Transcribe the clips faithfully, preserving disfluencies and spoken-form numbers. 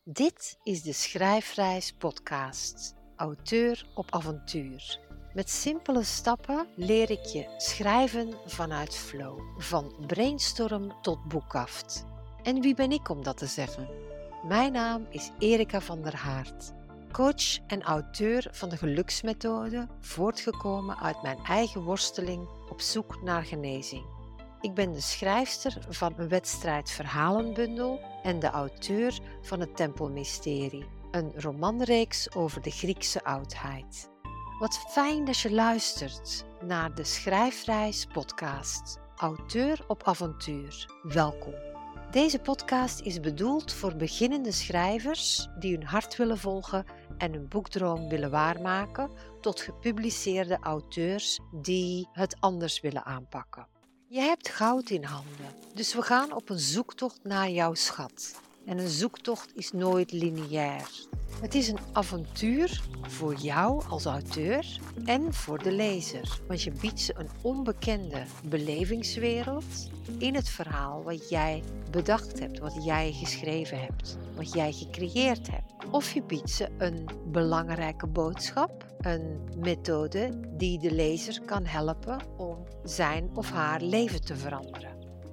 Dit is de Schrijfreis podcast, auteur op avontuur. Met simpele stappen leer ik je schrijven vanuit flow, van brainstorm tot boekkaft. En wie ben ik om dat te zeggen? Mijn naam is Erika van der Haart, coach en auteur van de geluksmethode, voortgekomen uit mijn eigen worsteling op zoek naar genezing. Ik ben de schrijfster van een wedstrijd verhalenbundel en de auteur van het Tempelmysterie, een romanreeks over de Griekse oudheid. Wat fijn dat je luistert naar de Schrijfreis podcast, auteur op avontuur. Welkom. Deze podcast is bedoeld voor beginnende schrijvers die hun hart willen volgen en hun boekdroom willen waarmaken, tot gepubliceerde auteurs die het anders willen aanpakken. Je hebt goud in handen, dus we gaan op een zoektocht naar jouw schat. En een zoektocht is nooit lineair. Het is een avontuur voor jou als auteur en voor de lezer. Want je biedt ze een onbekende belevingswereld in het verhaal wat jij bedacht hebt, wat jij geschreven hebt, wat jij gecreëerd hebt. Of je biedt ze een belangrijke boodschap, een methode die de lezer kan helpen om zijn of haar leven te veranderen.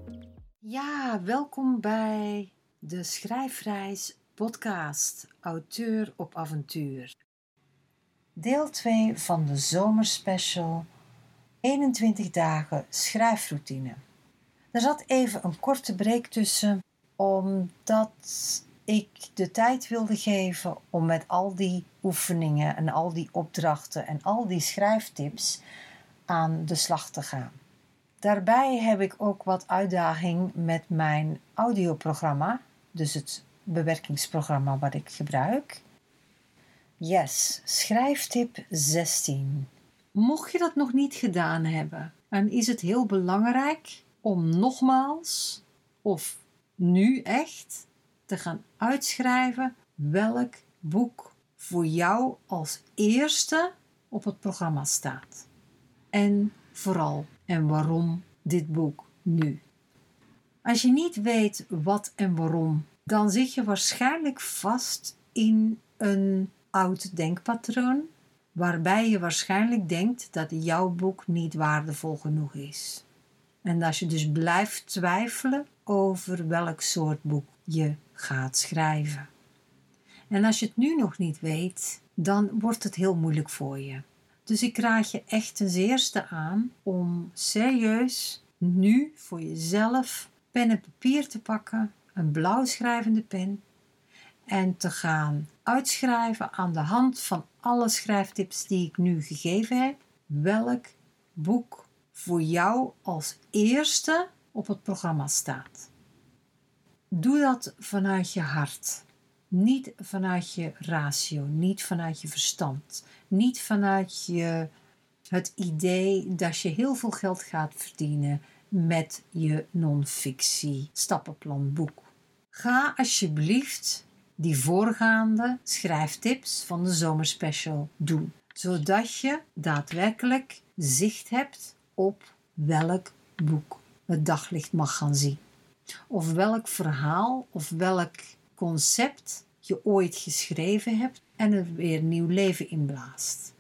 Ja, welkom bij de Schrijfreis podcast, auteur op avontuur. Deel twee van de zomerspecial, eenentwintig dagen schrijfroutine. Er zat even een korte break tussen, omdat ik de tijd wilde geven om met al die oefeningen en al die opdrachten en al die schrijftips aan de slag te gaan. Daarbij heb ik ook wat uitdaging met mijn audioprogramma, dus het bewerkingsprogramma wat ik gebruik. Yes, schrijftip zestien. Mocht je dat nog niet gedaan hebben, dan is het heel belangrijk om nogmaals, of nu echt, te gaan uitschrijven welk boek voor jou als eerste op het programma staat. En vooral, en waarom dit boek nu? Als je niet weet wat en waarom, dan zit je waarschijnlijk vast in een oud denkpatroon, waarbij je waarschijnlijk denkt dat jouw boek niet waardevol genoeg is. En als je dus blijft twijfelen over welk soort boek je gaat schrijven. En als je het nu nog niet weet, dan wordt het heel moeilijk voor je. Dus ik raad je echt ten eerste aan om serieus nu voor jezelf pen en papier te pakken, een blauw schrijvende pen, en te gaan uitschrijven aan de hand van alle schrijftips die ik nu gegeven heb, welk boek voor jou als eerste op het programma staat. Doe dat vanuit je hart. Niet vanuit je ratio, niet vanuit je verstand, niet vanuit je, het idee dat je heel veel geld gaat verdienen met je non-fictie stappenplanboek. Ga alsjeblieft die voorgaande schrijftips van de zomerspecial doen, zodat je daadwerkelijk zicht hebt op welk boek het daglicht mag gaan zien. Of welk verhaal of welk concept je ooit geschreven hebt en er weer nieuw leven in blaast.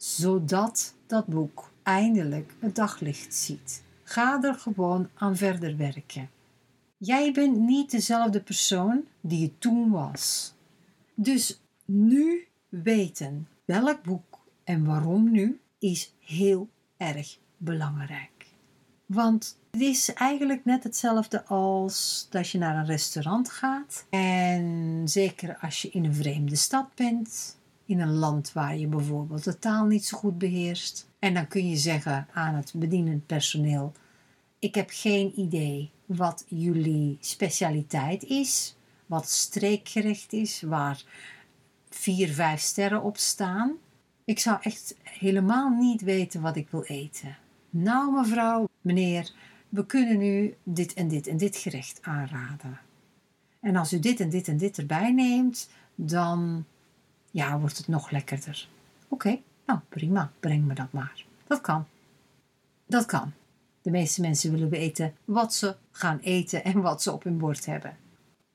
Zodat dat boek eindelijk het daglicht ziet. Ga er gewoon aan verder werken. Jij bent niet dezelfde persoon die je toen was. Dus nu weten welk boek en waarom nu is heel erg belangrijk. Want het is eigenlijk net hetzelfde als dat je naar een restaurant gaat. En zeker als je in een vreemde stad bent, in een land waar je bijvoorbeeld de taal niet zo goed beheerst. En dan kun je zeggen aan het bedienend personeel: ik heb geen idee wat jullie specialiteit is, wat streekgerecht is, waar vier, vijf sterren op staan. Ik zou echt helemaal niet weten wat ik wil eten. Nou mevrouw, meneer, we kunnen u dit en dit en dit gerecht aanraden. En als u dit en dit en dit erbij neemt, dan ja, wordt het nog lekkerder. Oké, okay, nou prima, breng me dat maar. Dat kan. Dat kan. De meeste mensen willen weten wat ze gaan eten en wat ze op hun bord hebben.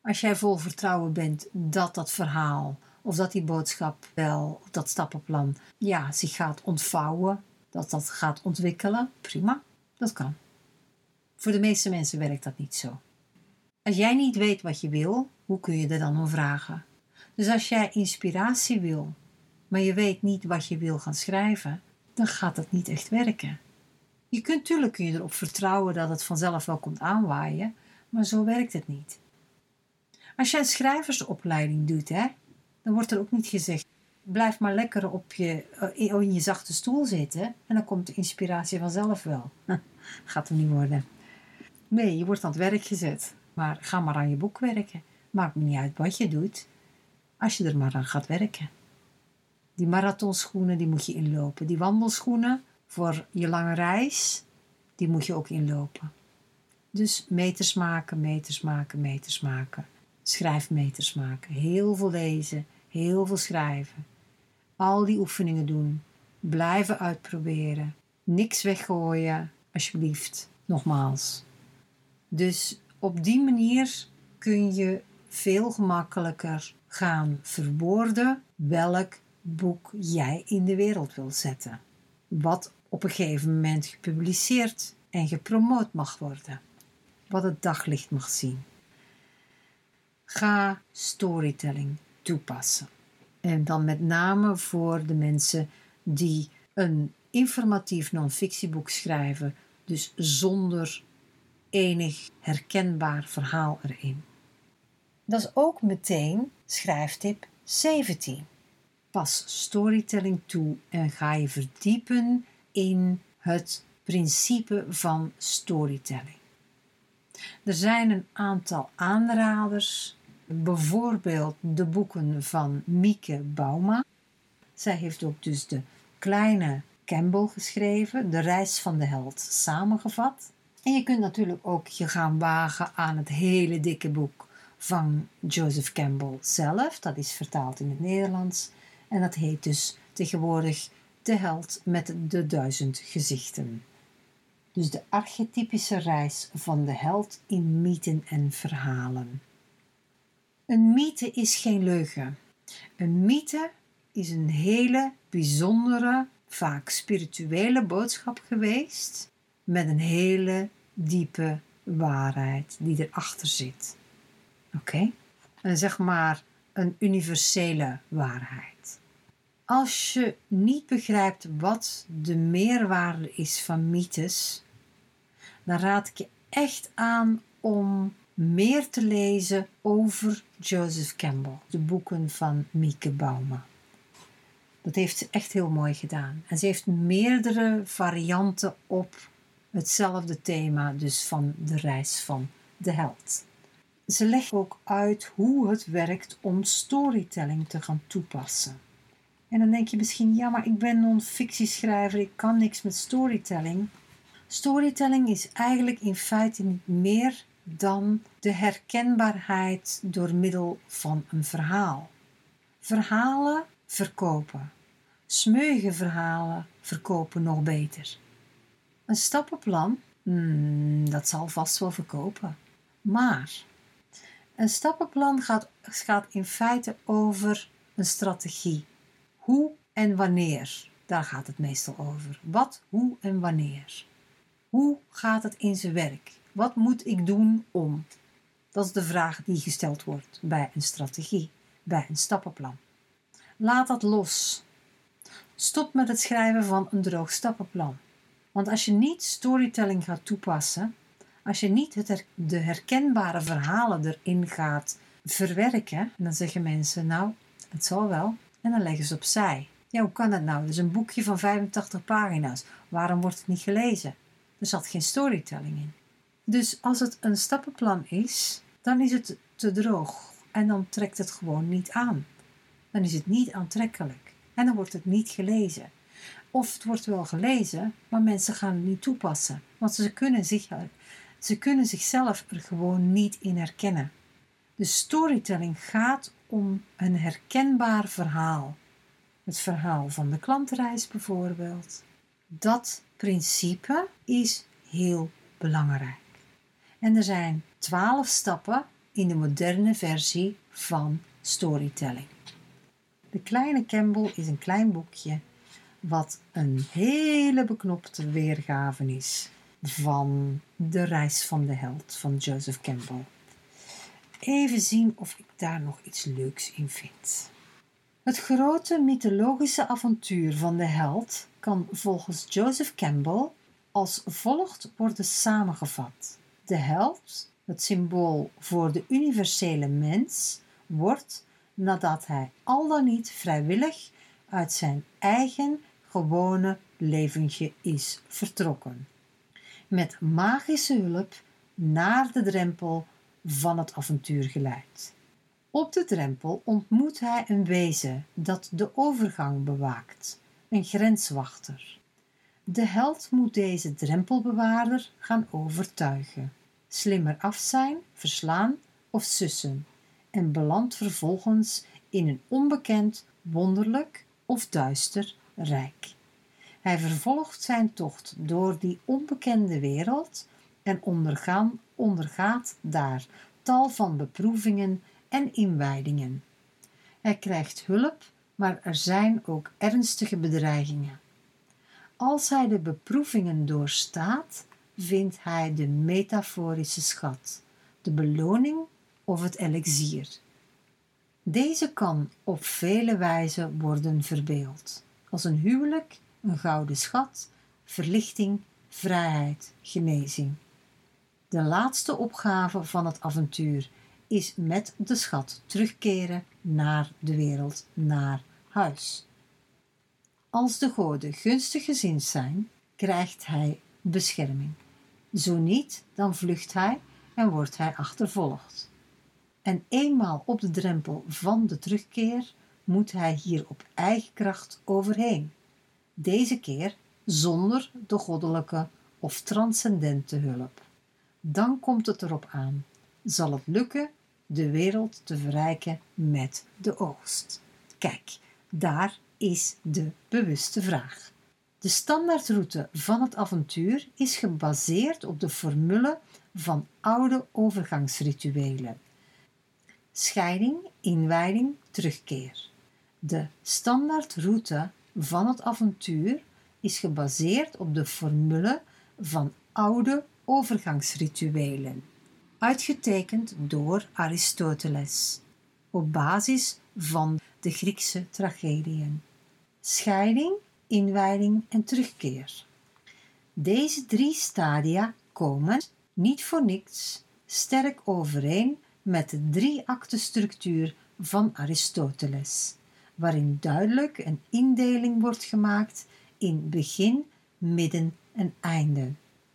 Als jij vol vertrouwen bent dat dat verhaal of dat die boodschap wel, of dat stappenplan, ja, zich gaat ontvouwen, dat dat gaat ontwikkelen, prima, dat kan. Voor de meeste mensen werkt dat niet zo. Als jij niet weet wat je wil, hoe kun je er dan om vragen? Dus als jij inspiratie wil, maar je weet niet wat je wil gaan schrijven, dan gaat dat niet echt werken. Je kunt, natuurlijk kun je erop vertrouwen dat het vanzelf wel komt aanwaaien, maar zo werkt het niet. Als je een schrijversopleiding doet, hè, dan wordt er ook niet gezegd, blijf maar lekker op je, in je zachte stoel zitten en dan komt de inspiratie vanzelf wel. Gaat hem niet worden. Nee, je wordt aan het werk gezet. Maar ga maar aan je boek werken. Maakt me niet uit wat je doet, als je er maar aan gaat werken. Die marathonschoenen, die moet je inlopen. Die wandelschoenen voor je lange reis, die moet je ook inlopen. Dus meters maken, meters maken, meters maken. Schrijfmeters maken. Heel veel lezen, heel veel schrijven. Al die oefeningen doen. Blijven uitproberen. Niks weggooien, alsjeblieft. Nogmaals. Dus op die manier kun je veel gemakkelijker gaan verwoorden welk boek jij in de wereld wil zetten. Wat op een gegeven moment gepubliceerd en gepromoot mag worden. Wat het daglicht mag zien. Ga storytelling toepassen. En dan met name voor de mensen die een informatief non-fictieboek schrijven, dus zonder enig herkenbaar verhaal erin. Dat is ook meteen schrijftip zeventien. Pas storytelling toe en ga je verdiepen in het principe van storytelling. Er zijn een aantal aanraders, bijvoorbeeld de boeken van Mieke Bouma. Zij heeft ook dus de kleine Campbell geschreven, De reis van de held samengevat. En je kunt natuurlijk ook je gaan wagen aan het hele dikke boek van Joseph Campbell zelf. Dat is vertaald in het Nederlands. En dat heet dus tegenwoordig De held met de duizend gezichten. Dus de archetypische reis van de held in mythen en verhalen. Een mythe is geen leugen. Een mythe is een hele bijzondere, vaak spirituele boodschap geweest, met een hele diepe waarheid die erachter zit. Oké? Okay? En zeg maar een universele waarheid. Als je niet begrijpt wat de meerwaarde is van mythes, dan raad ik je echt aan om meer te lezen over Joseph Campbell, de boeken van Mieke Bouma. Dat heeft ze echt heel mooi gedaan. En ze heeft meerdere varianten op hetzelfde thema, dus van de reis van de held. Ze legt ook uit hoe het werkt om storytelling te gaan toepassen. En dan denk je misschien, ja, maar ik ben non-fictieschrijver, ik kan niks met storytelling. Storytelling is eigenlijk in feite niet meer dan de herkenbaarheid door middel van een verhaal. Verhalen verkopen. Smeuïge verhalen verkopen nog beter. Een stappenplan, hmm, dat zal vast wel verkopen. Maar een stappenplan gaat, gaat in feite over een strategie. Hoe en wanneer, daar gaat het meestal over. Wat, hoe en wanneer. Hoe gaat het in zijn werk? Wat moet ik doen om? Dat is de vraag die gesteld wordt bij een strategie, bij een stappenplan. Laat dat los. Stop met het schrijven van een droog stappenplan. Want als je niet storytelling gaat toepassen, als je niet het her- de herkenbare verhalen erin gaat verwerken, dan zeggen mensen, nou, het zal wel. En dan leggen ze opzij. Ja, hoe kan dat nou? Dat is een boekje van vijfentachtig pagina's. Waarom wordt het niet gelezen? Er zat geen storytelling in. Dus als het een stappenplan is, dan is het te droog. En dan trekt het gewoon niet aan. Dan is het niet aantrekkelijk. En dan wordt het niet gelezen. Of het wordt wel gelezen, maar mensen gaan het niet toepassen. Want ze kunnen, zich, ze kunnen zichzelf er gewoon niet in herkennen. Dus storytelling gaat om een herkenbaar verhaal. Het verhaal van de klantreis bijvoorbeeld. Dat principe is heel belangrijk. En er zijn twaalf stappen in de moderne versie van storytelling. De Kleine Campbell is een klein boekje wat een hele beknopte weergave is van De Reis van de Held van Joseph Campbell. Even zien of ik daar nog iets leuks in vind. Het grote mythologische avontuur van de held kan volgens Joseph Campbell als volgt worden samengevat. De held, het symbool voor de universele mens, wordt, nadat hij al dan niet vrijwillig uit zijn eigen gewone leventje is vertrokken, met magische hulp naar de drempel van het avontuur geleid. Op de drempel ontmoet hij een wezen dat de overgang bewaakt, een grenswachter. De held moet deze drempelbewaarder gaan overtuigen, slimmer af zijn, verslaan of sussen en belandt vervolgens in een onbekend, wonderlijk of duister rijk. Hij vervolgt zijn tocht door die onbekende wereld en ondergaan, ondergaat daar tal van beproevingen en inwijdingen. Hij krijgt hulp, maar er zijn ook ernstige bedreigingen. Als hij de beproevingen doorstaat, vindt hij de metaforische schat, de beloning of het elixier. Deze kan op vele wijzen worden verbeeld, als een huwelijk, een gouden schat, verlichting, vrijheid, genezing. De laatste opgave van het avontuur is met de schat terugkeren naar de wereld, naar huis. Als de goden gunstig gezind zijn, krijgt hij bescherming. Zo niet, dan vlucht hij en wordt hij achtervolgd. En eenmaal op de drempel van de terugkeer moet hij hier op eigen kracht overheen. Deze keer zonder de goddelijke of transcendente hulp. Dan komt het erop aan. Zal het lukken de wereld te verrijken met de oogst? Kijk, daar is de bewuste vraag. De standaardroute van het avontuur is gebaseerd op de formule van oude overgangsrituelen. Scheiding, inwijding, terugkeer. De standaardroute van het avontuur is gebaseerd op de formule van oude overgangsrituelen, uitgetekend door Aristoteles, op basis van de Griekse tragediën. Scheiding, inwijding en terugkeer. Deze drie stadia komen, niet voor niks, sterk overeen met de drie-akte-structuur van Aristoteles, waarin duidelijk een indeling wordt gemaakt in begin, midden en einde.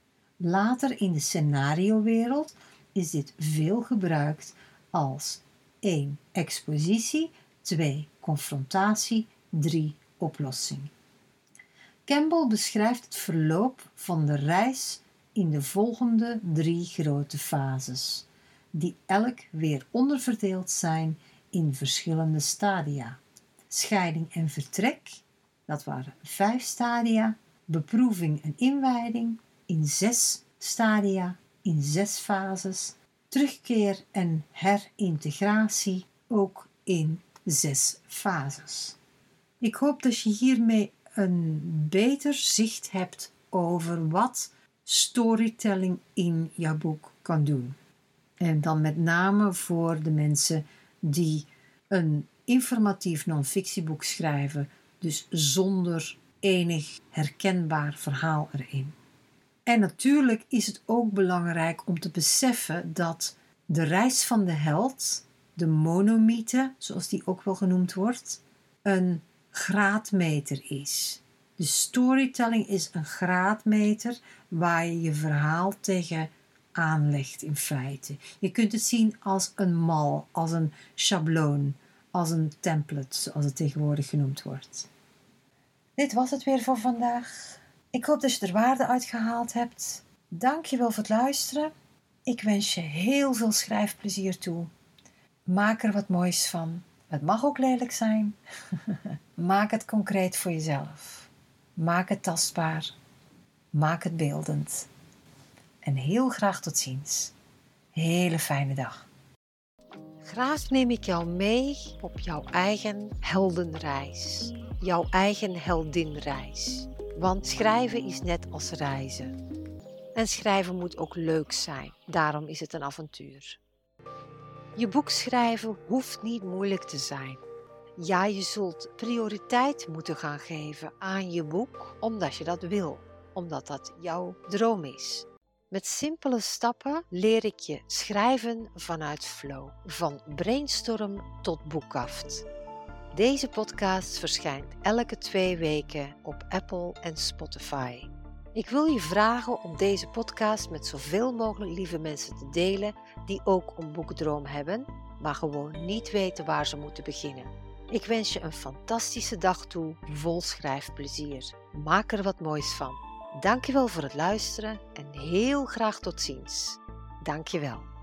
Later in de scenariowereld is dit veel gebruikt als één expositie, twee confrontatie, drie oplossing. Campbell beschrijft het verloop van de reis in de volgende drie grote fases, die elk weer onderverdeeld zijn in verschillende stadia. Scheiding en vertrek, dat waren vijf stadia, beproeving en inwijding in zes stadia, in zes fases, terugkeer en herintegratie ook in zes fases. Ik hoop dat je hiermee een beter zicht hebt over wat storytelling in jouw boek kan doen. En dan met name voor de mensen die een informatief non-fictieboek schrijven, dus zonder enig herkenbaar verhaal erin. En natuurlijk is het ook belangrijk om te beseffen dat de reis van de held, de monomythe, zoals die ook wel genoemd wordt, een graadmeter is. De storytelling is een graadmeter waar je je verhaal tegen aanlegt in feite. Je kunt het zien als een mal, als een schabloon, als een template, zoals het tegenwoordig genoemd wordt. Dit was het weer voor vandaag. Ik hoop dat je er waarde uit gehaald hebt. Dank je wel voor het luisteren. Ik wens je heel veel schrijfplezier toe. Maak er wat moois van. Het mag ook lelijk zijn. Maak het concreet voor jezelf. Maak het tastbaar. Maak het beeldend. En heel graag tot ziens. Hele fijne dag. Graag neem ik jou mee op jouw eigen heldenreis, jouw eigen heldinreis. Want schrijven is net als reizen. En schrijven moet ook leuk zijn, daarom is het een avontuur. Je boek schrijven hoeft niet moeilijk te zijn. Ja, je zult prioriteit moeten gaan geven aan je boek, omdat je dat wil, omdat dat jouw droom is. Met simpele stappen leer ik je schrijven vanuit flow, van brainstorm tot boekkaft. Deze podcast verschijnt elke twee weken op Apple en Spotify. Ik wil je vragen om deze podcast met zoveel mogelijk lieve mensen te delen die ook een boekdroom hebben, maar gewoon niet weten waar ze moeten beginnen. Ik wens je een fantastische dag toe, vol schrijfplezier. Maak er wat moois van. Dankjewel voor het luisteren en heel graag tot ziens. Dankjewel.